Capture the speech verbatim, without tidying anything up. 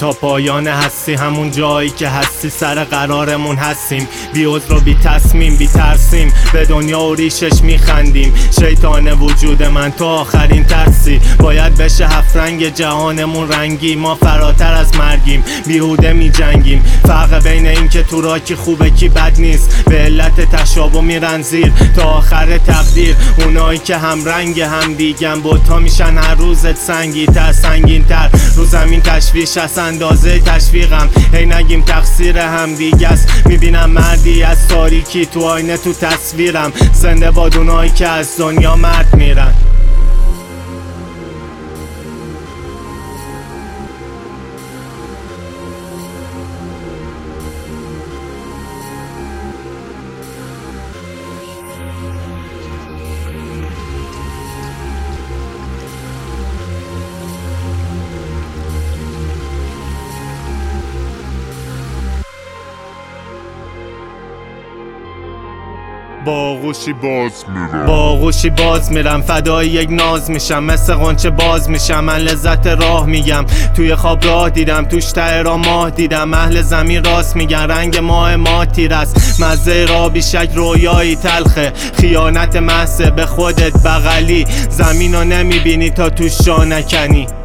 تا پایان هستی، همون جایی که هستی سر قرارمون هستیم. بی عذر و بی تصمیم، بی ترسیم، به دنیا و ریشش میخندیم. شیطان وجود من تو آخرین ترسی، باید بشه هفت رنگ جهانمون رنگی. ما فراتر از مرگیم، بیهوده میجنگیم. فرق بین این که تو را کی خوبه کی بد نیست، به علت تشابه میرن زیر تا آخر تقدیر. اونایی که هم رنگ هم دیگن، بوتا میشن هر روزت سنگی تر سنگین تر. رو زمین تشویش از اندازه تشویقم، هی نگیم تقصیر هم دیگه است. میبینم مردی از تاریکی تو آینه تو تصویرم. زنده باد اونایی که از دنیا مرد میرن. با آغوشی باز میرم با آغوشی باز میرم فدای یک ناز میشم، مثل غنچه باز میشم. من لذت راه میگم، توی خواب راه دیدم، توش ته را ماه دیدم. اهل زمین راست میگن، رنگ ماه ما تیر است. مزه را بیشک رویایی تلخه، خیانت محض به خودت بغلی. زمین رو نمیبینی تا توش جا نکنی.